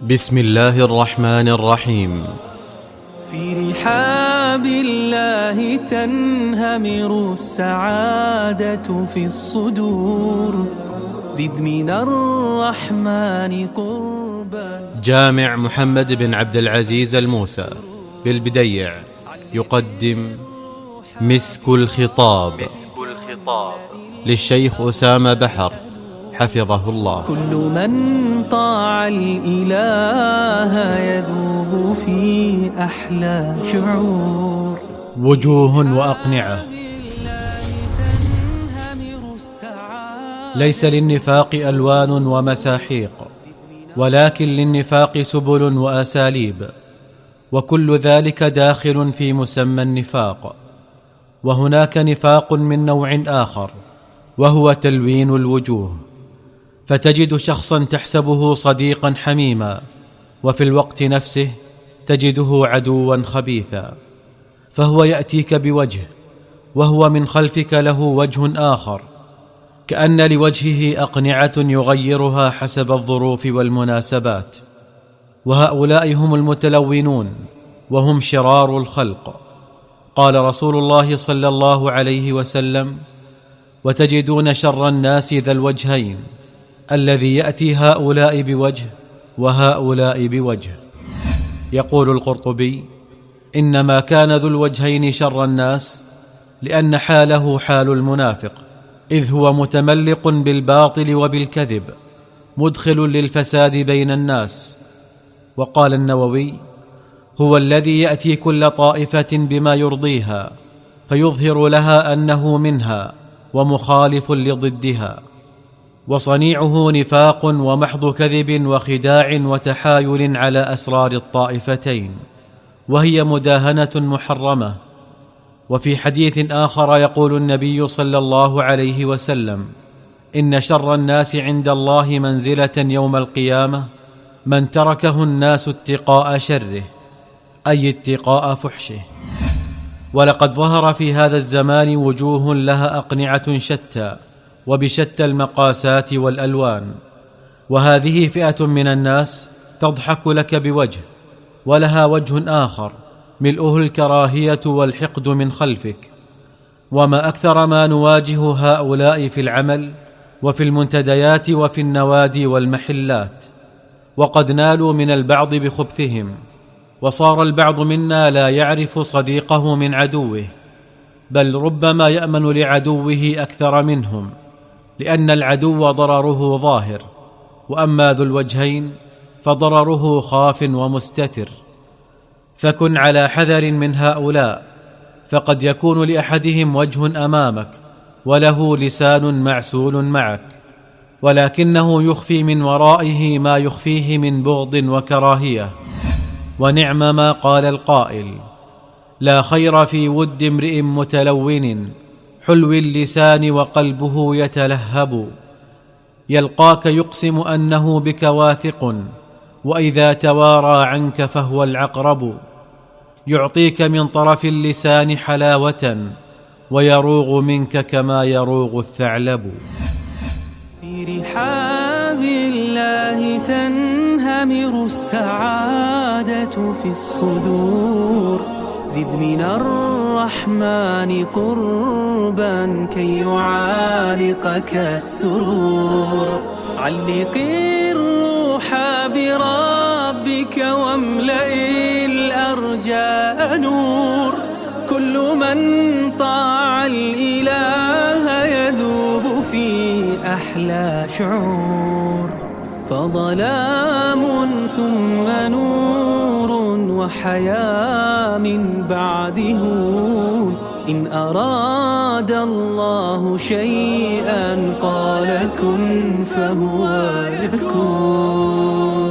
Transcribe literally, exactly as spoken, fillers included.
بسم الله الرحمن الرحيم. في رحاب الله تنهمر السعادة في الصدور، زد من الرحمن قربا. جامع محمد بن عبد العزيز الموسى بالبديع يقدم مسك الخطاب للشيخ أسامة بحر حفظه الله. كل من طاع الإله يذوب في أحلى شعور. وجوه وأقنعة. ليس للنفاق ألوان ومساحيق، ولكن للنفاق سبل وأساليب، وكل ذلك داخل في مسمى النفاق. وهناك نفاق من نوع آخر، وهو تلوين الوجوه، فتجد شخصا تحسبه صديقا حميما، وفي الوقت نفسه تجده عدوا خبيثا. فهو يأتيك بوجه، وهو من خلفك له وجه آخر، كأن لوجهه أقنعة يغيرها حسب الظروف والمناسبات. وهؤلاء هم المتلونون، وهم شرار الخلق. قال رسول الله صلى الله عليه وسلم: وتجدون شر الناس ذا الوجهين، الذي يأتي هؤلاء بوجه وهؤلاء بوجه. يقول القرطبي: إنما كان ذو الوجهين شر الناس لأن حاله حال المنافق، إذ هو متملق بالباطل وبالكذب، مدخل للفساد بين الناس. وقال النووي: هو الذي يأتي كل طائفة بما يرضيها، فيظهر لها أنه منها ومخالف لضدها. وصنيعه نفاق ومحض كذب وخداع وتحايل على أسرار الطائفتين، وهي مداهنة محرمة. وفي حديث آخر يقول النبي صلى الله عليه وسلم: إن شر الناس عند الله منزلة يوم القيامة من تركه الناس اتقاء شره، أي اتقاء فحشه. ولقد ظهر في هذا الزمان وجوه لها أقنعة شتى وبشتى المقاسات والألوان. وهذه فئة من الناس تضحك لك بوجه، ولها وجه آخر ملؤه الكراهية والحقد من خلفك. وما أكثر ما نواجه هؤلاء في العمل وفي المنتديات وفي النوادي والمحلات. وقد نالوا من البعض بخبثهم، وصار البعض منا لا يعرف صديقه من عدوه، بل ربما يأمن لعدوه أكثر منهم، لأن العدو ضرره ظاهر، وأما ذو الوجهين فضرره خاف ومستتر. فكن على حذر من هؤلاء، فقد يكون لأحدهم وجه أمامك وله لسان معسول معك، ولكنه يخفي من ورائه ما يخفيه من بغض وكراهية. ونعم ما قال القائل: لا خير في ود امرئ متلون حلو اللسان وقلبه يتلهب. يلقاك يقسم أنه بك واثق، وإذا توارى عنك فهو العقرب. يعطيك من طرف اللسان حلاوة، ويروغ منك كما يروغ الثعلب. في رحاب الله تنهمر السعادة في الصدور، زد من الرحمن قربا كي يعالقك السرور. علق الروح بربك واملأ الأرجاء نور. كل من طاع الإله يذوب في أحلى شعور. فظلام ثم نور وحياة من بعده. إن أراد الله شيئا قال كن فهو يكون.